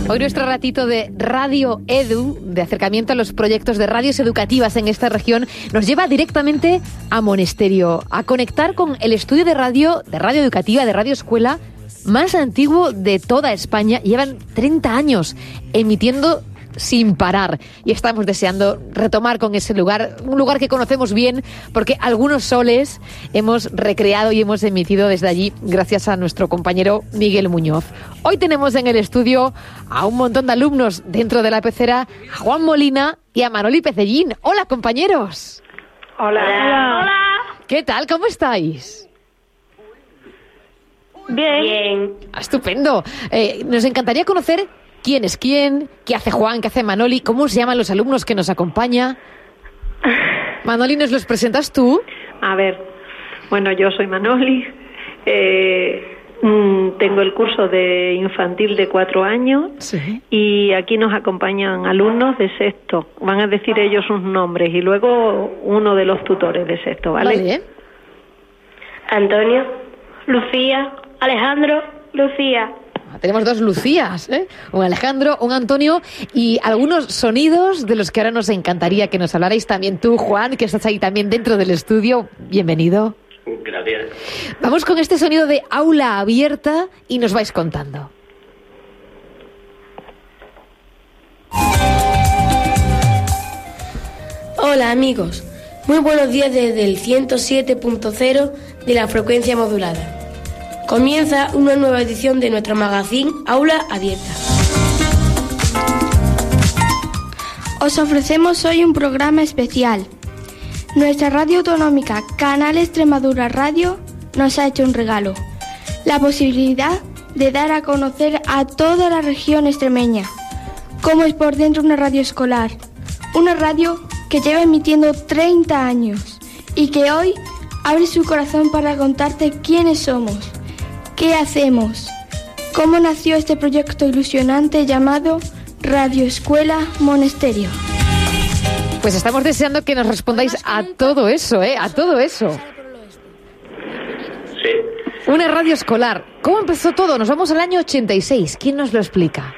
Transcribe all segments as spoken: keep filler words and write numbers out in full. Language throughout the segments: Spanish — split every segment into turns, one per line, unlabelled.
Hoy nuestro ratito de Radio Edu, de acercamiento a los proyectos de radios educativas en esta región, nos lleva directamente a Monesterio, a conectar con el estudio de radio, de radio educativa, de radio escuela, más antiguo de toda España. Llevan treinta años emitiendo sin parar y estamos deseando retomar con ese lugar, un lugar que conocemos bien porque algunos soles hemos recreado y hemos emitido desde allí gracias a nuestro compañero Miguel Muñoz. Hoy tenemos en el estudio a un montón de alumnos dentro de la pecera, a Juan Molina y a Manoli Pecellín. Hola, compañeros.
Hola.
Hola. Hola.
¿Qué tal? ¿Cómo estáis?
Bien.
Bien.
Estupendo. Eh, nos encantaría conocer quién es quién, qué hace Juan, qué hace Manoli, cómo se llaman los alumnos que nos acompañan. Manoli, ¿nos los presentas tú?
A ver, bueno, yo soy Manoli, eh, mm, tengo el curso de infantil de cuatro años.
Sí.
Y aquí nos acompañan alumnos de sexto. Van a decir ellos sus nombres y luego uno de los tutores de sexto, ¿vale?
Vale.
Antonio, Lucía, Alejandro, Lucía.
Tenemos dos Lucías, ¿eh? Un Alejandro, un Antonio y algunos sonidos de los que ahora nos encantaría que nos hablarais. También tú, Juan, que estás ahí también dentro del estudio. Bienvenido.
Gracias.
Vamos con este sonido de aula abierta y nos vais contando.
Hola amigos, muy buenos días desde el ciento siete punto cero de la frecuencia modulada. Comienza una nueva edición de nuestro magazine Aula Abierta.
Os ofrecemos hoy un programa especial. Nuestra radio autonómica Canal Extremadura Radio nos ha hecho un regalo, la posibilidad de dar a conocer a toda la región extremeña cómo es por dentro una radio escolar, una radio que lleva emitiendo treinta años y que hoy abre su corazón para contarte quiénes somos. ¿Qué hacemos? ¿Cómo nació este proyecto ilusionante llamado Radio Escuela Monesterio?
Pues estamos deseando que nos respondáis a todo eso, ¿eh? A todo eso.
Sí.
Una radio escolar. ¿Cómo empezó todo? Nos vamos al año ochenta y seis. ¿Quién nos lo explica?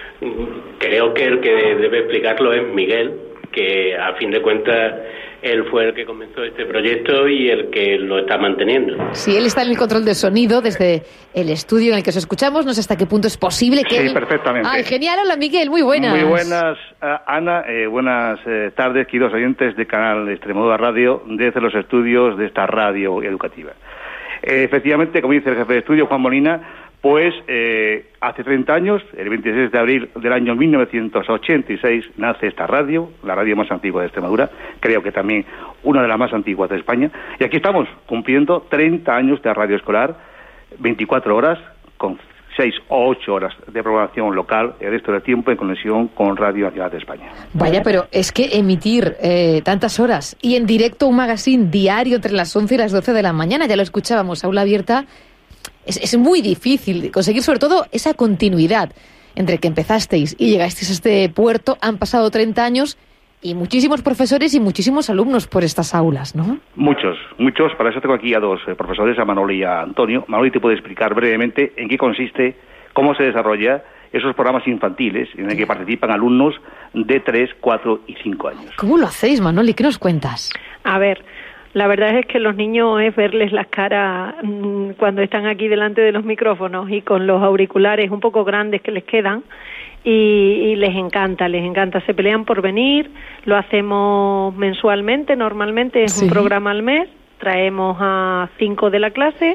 Creo que el que debe explicarlo es Miguel, que a fin de cuentas él fue el que comenzó este proyecto y el que lo está manteniendo.
Sí, él está en el control de sonido desde el estudio en el que os escuchamos. No sé hasta qué punto es posible que...
Sí,
él...
perfectamente.
¡Ay, genial! Hola, Miguel, muy buenas.
Muy buenas, Ana. Eh, buenas eh, tardes, queridos oyentes de Canal Extremadura Radio, desde los estudios de esta radio educativa. Eh, efectivamente, como dice el jefe de estudio, Juan Molina, pues eh, hace treinta años, el veintiséis de abril del año mil novecientos ochenta y seis, nace esta radio, la radio más antigua de Extremadura, creo que también una de las más antiguas de España, y aquí estamos cumpliendo treinta años de radio escolar, veinticuatro horas, con seis o ocho horas de programación local, el resto del tiempo en conexión con Radio Nacional de España.
Vaya, pero es que emitir eh, tantas horas y en directo un magazine diario entre las once y las doce de la mañana, ya lo escuchábamos, aula abierta, Es, es muy difícil conseguir, sobre todo, esa continuidad entre que empezasteis y llegasteis a este puerto. Han pasado treinta años y muchísimos profesores y muchísimos alumnos por estas aulas, ¿no?
Muchos, muchos. Para eso tengo aquí a dos eh, profesores, a Manoli y a Antonio. Manoli te puede explicar brevemente en qué consiste, cómo se desarrolla esos programas infantiles en el que participan alumnos de tres, cuatro y cinco años.
¿Cómo lo hacéis, Manoli? ¿Qué nos cuentas?
A ver, la verdad es que los niños es verles las caras mmm, cuando están aquí delante de los micrófonos y con los auriculares un poco grandes que les quedan y, y les encanta, les encanta. Se pelean por venir, lo hacemos mensualmente, normalmente es
Sí.
un programa al mes, traemos a cinco de la clase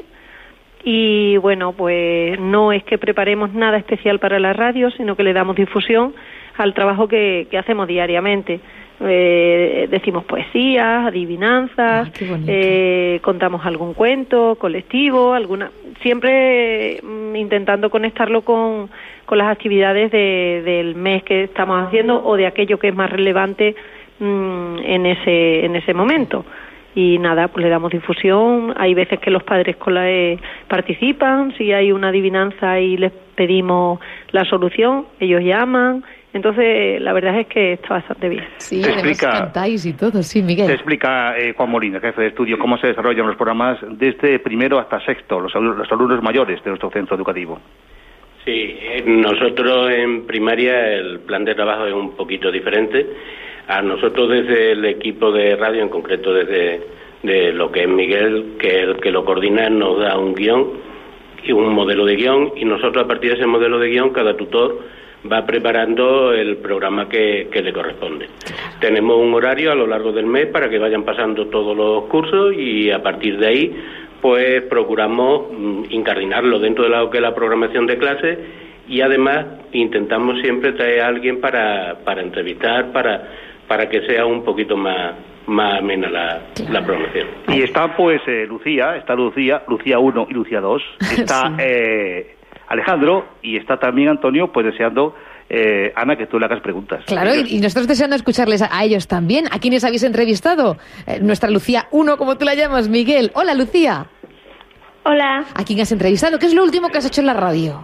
y bueno, pues no es que preparemos nada especial para la radio, sino que le damos difusión al trabajo que, que hacemos diariamente. Eh, decimos poesías, adivinanzas,
Ah, qué bonito.
eh, contamos algún cuento colectivo, alguna, siempre mm, intentando conectarlo con, con las actividades de, del mes que estamos haciendo o de aquello que es más relevante mm, en ese en ese momento. Y nada, pues le damos difusión. Hay veces que los padres escolares participan, si hay una adivinanza y les pedimos la solución, ellos llaman. Entonces, la verdad es que está bastante bien.
Sí,
Te
además
explica-
cantáis y todo, sí, Miguel.
Te explica eh, Juan Molina, jefe de estudio, cómo se desarrollan los programas desde primero hasta sexto, los, alumnos, los alumnos mayores de nuestro centro educativo.
Sí, nosotros en primaria el plan de trabajo es un poquito diferente. A nosotros desde el equipo de radio, en concreto desde de lo que es Miguel, que es el que lo coordina, nos da un guión y un modelo de guión, y nosotros a partir de ese modelo de guión cada tutor va preparando el programa que, que le corresponde. Tenemos un horario a lo largo del mes para que vayan pasando todos los cursos, y a partir de ahí pues procuramos incardinarlo dentro de lo que es la programación de clase, y además intentamos siempre traer a alguien para, para entrevistar, para, para que sea un poquito más, más amena la, claro. la programación.
Y está pues eh, Lucía, está Lucía, Lucía uno y Lucía dos, está sí. eh, Alejandro, y está también Antonio, pues deseando, eh, Ana, que tú le hagas preguntas.
Claro, y, y nosotros deseando escucharles a, a ellos también. ¿A quiénes habéis entrevistado? Eh, nuestra Lucía uno, como tú la llamas, Miguel. Hola, Lucía.
Hola.
¿A quién has entrevistado? ¿Qué es lo último que has hecho en la radio?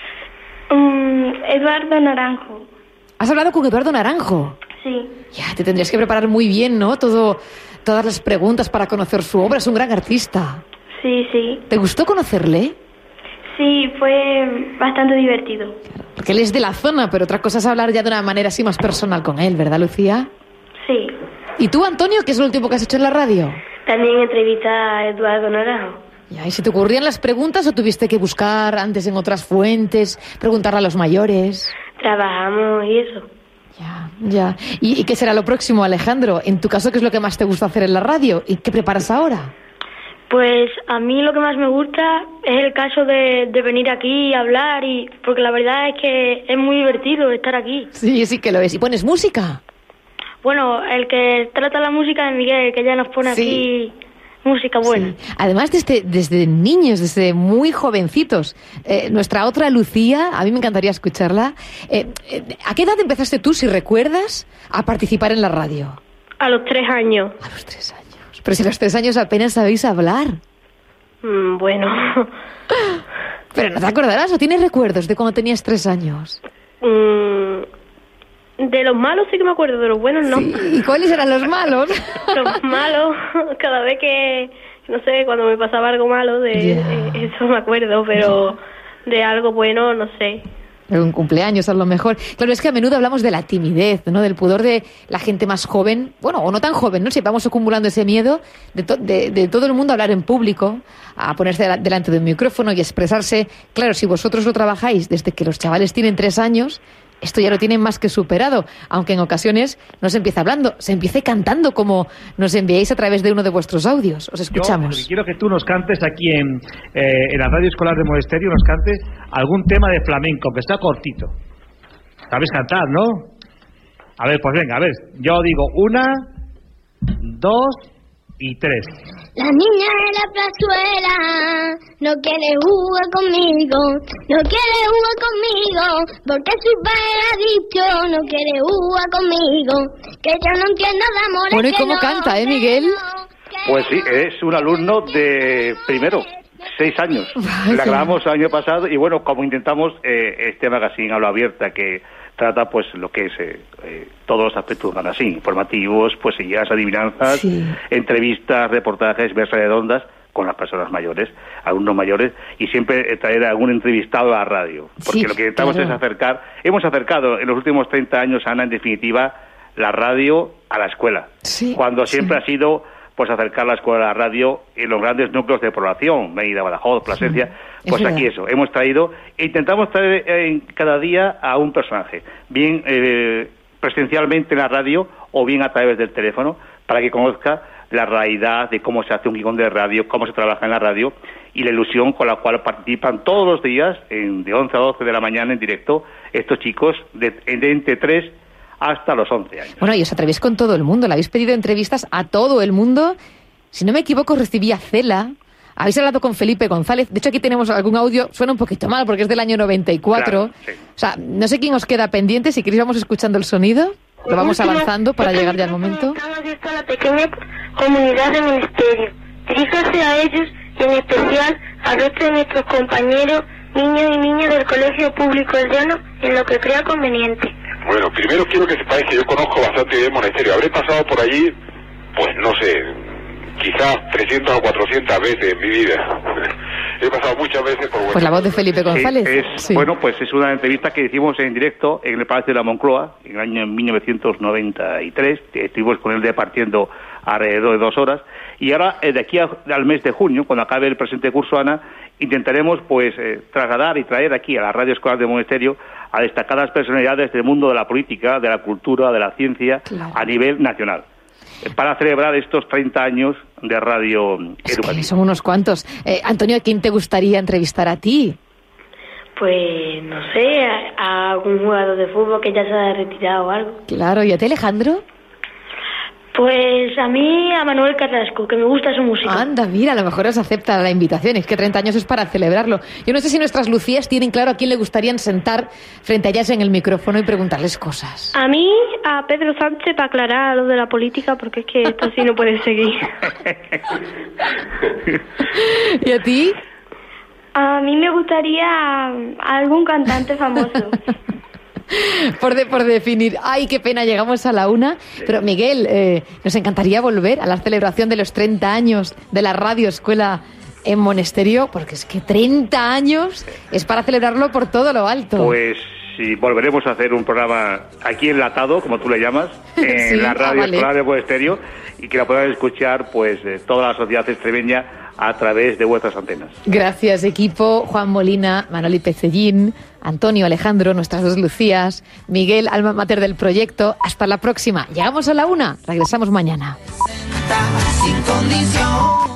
Um, Eduardo Naranjo.
¿Has hablado con Eduardo Naranjo?
Sí.
Ya, te tendrías que preparar muy bien, ¿no? Todo, todas las preguntas para conocer su obra. Es un gran artista.
Sí, sí.
¿Te gustó conocerle?
Sí, fue bastante divertido.
Porque él es de la zona, pero otra cosa es hablar ya de una manera así más personal con él, ¿verdad, Lucía?
Sí.
¿Y tú, Antonio, qué es lo último que has hecho en la radio?
También entrevista a Eduardo Naranjo.
Ya, ¿y si te ocurrían las preguntas o tuviste que buscar antes en otras fuentes, preguntarle a los mayores?
Trabajamos y eso.
Ya, ya. ¿Y, y qué será lo próximo, Alejandro? En tu caso, ¿qué es lo que más te gusta hacer en la radio? ¿Y qué preparas ahora?
Pues a mí lo que más me gusta es el caso de, de venir aquí y hablar, y porque la verdad es que es muy divertido estar aquí.
Sí, sí que lo es. ¿Y pones música?
Bueno, el que trata la música es Miguel, que ya nos pone sí. aquí música buena.
Sí. Además, desde, desde niños, desde muy jovencitos. Eh, nuestra otra Lucía, a mí me encantaría escucharla. Eh, eh, ¿A qué edad empezaste tú, si recuerdas, a participar en la radio?
A los tres años.
A los tres años. Pero si a los tres años apenas sabéis hablar.
Mm, bueno.
Pero no te acordarás, ¿o tienes recuerdos de cuando tenías tres años?
Mm, de los malos sí que me acuerdo, de los buenos no.
Sí. ¿Y cuáles eran los malos?
Los malos, cada vez que, no sé, cuando me pasaba algo malo, de yeah. eh, eso me acuerdo, pero de algo bueno, no sé.
Un cumpleaños a lo mejor. Claro, es que a menudo hablamos de la timidez, ¿no? Del pudor de la gente más joven, bueno, o no tan joven, ¿no? Siempre vamos acumulando ese miedo de, to- de, de todo el mundo a hablar en público, a ponerse de la- delante de un micrófono y expresarse. Claro, si vosotros lo trabajáis desde que los chavales tienen tres años, esto ya lo tienen más que superado, aunque en ocasiones no se empieza hablando, se empiece cantando, como nos enviáis a través de uno de vuestros audios. Os escuchamos.
Yo quiero que tú nos cantes aquí en, eh, en la radio escolar de Monasterio, nos cantes algún tema de flamenco, que está cortito. Sabes cantar, ¿no? A ver, pues venga, a ver, yo digo una, dos y tres.
La niña de la plazuela no quiere jugar conmigo, no quiere jugar conmigo, porque su padre ha dicho no quiere jugar conmigo, que yo no entiendo de amor.
Bueno, ¿y cómo no, canta, eh, Miguel?
Pues sí, es un alumno de primero, seis años. La grabamos el año pasado y bueno, como intentamos eh, este magazine Habla Abierta, que trata pues lo que es eh, eh, todos los aspectos del magazine, informativos, poesías, adivinanzas, sí. entrevistas, reportajes, mesas redondas con las personas mayores, alumnos mayores, y siempre traer a algún entrevistado a la radio, porque sí, lo que intentamos claro. es acercar, hemos acercado en los últimos treinta años, Ana, en definitiva, la radio a la escuela, sí, cuando siempre sí. ha sido pues acercar la escuela a la radio en los grandes núcleos de población, Mérida, Badajoz, Plasencia, sí, pues aquí eso, hemos traído, e intentamos traer eh, cada día a un personaje, bien eh, presencialmente en la radio o bien a través del teléfono, para que conozca la realidad de cómo se hace un guión de radio, cómo se trabaja en la radio y la ilusión con la cual participan todos los días, en, de once a doce de la mañana en directo, estos chicos de, de entre tres hasta los once años.
Bueno, y os atrevéis con todo el mundo, le habéis pedido entrevistas a todo el mundo. Si no me equivoco, recibí a Cela, habéis hablado con Felipe González, de hecho aquí tenemos algún audio, suena un poquito mal porque es del año noventa y cuatro, claro, sí. O sea, no sé quién os queda pendiente, si queréis vamos escuchando el sonido, lo vamos avanzando para llegar ya al momento.
A la pequeña comunidad de Ministerio, diríjase a ellos y en especial al resto de nuestros compañeros, niños y niñas del Colegio Público El Llano, en lo que crea conveniente.
Bueno, primero quiero que sepáis que yo conozco bastante bien Monasterio. Habré pasado por allí, pues no sé, quizás trescientas o cuatrocientas veces en mi vida. he pasado muchas veces por...
Pues la voz de Felipe González.
Sí, es,
sí.
Bueno, pues es una entrevista que hicimos en directo en el Palacio de la Moncloa en el año mil novecientos noventa y tres. Estuvimos con él departiendo alrededor de dos horas. Y ahora, de aquí a, al mes de junio, cuando acabe el presente curso, Ana, intentaremos pues eh, trasladar y traer aquí a la Radio Escolar de Monesterio a destacadas personalidades del mundo de la política, de la cultura, de la ciencia, claro, a nivel nacional, para celebrar estos treinta años de radio
es
educativa.
Que son unos cuantos. Eh, Antonio, ¿a quién te gustaría entrevistar a ti?
Pues, no sé, a, a algún jugador de fútbol que ya se haya retirado o algo.
Claro, ¿y a ti, Alejandro?
Pues a mí, a Manuel Carrasco, que me gusta su música.
Anda, mira, a lo mejor os acepta la invitación. Es que treinta años es para celebrarlo. Yo no sé si nuestras Lucías tienen claro a quién le gustaría sentar frente a ellas en el micrófono y preguntarles cosas.
A mí, a Pedro Sánchez, para aclarar lo de la política, porque es que esto así no puede seguir.
¿Y a ti?
A mí me gustaría a algún cantante famoso.
Por, de, por definir. Ay, qué pena, llegamos a la una. Pero Miguel, eh, nos encantaría volver a la celebración de los treinta años de la Radio Escuela en Monesterio, porque es que treinta años es para celebrarlo por todo lo alto.
Pues sí, volveremos a hacer un programa aquí enlatado, como tú le llamas, en
sí,
la Radio
ah, vale.
Escolar de Monesterio, y que la puedan escuchar pues eh, toda la sociedad extremeña a través de vuestras antenas.
Gracias, equipo. Juan Molina, Manoli Pecellín, Antonio, Alejandro, nuestras dos Lucías, Miguel, alma mater del proyecto. Hasta la próxima. Llegamos a la una. Regresamos mañana.
Sin condición.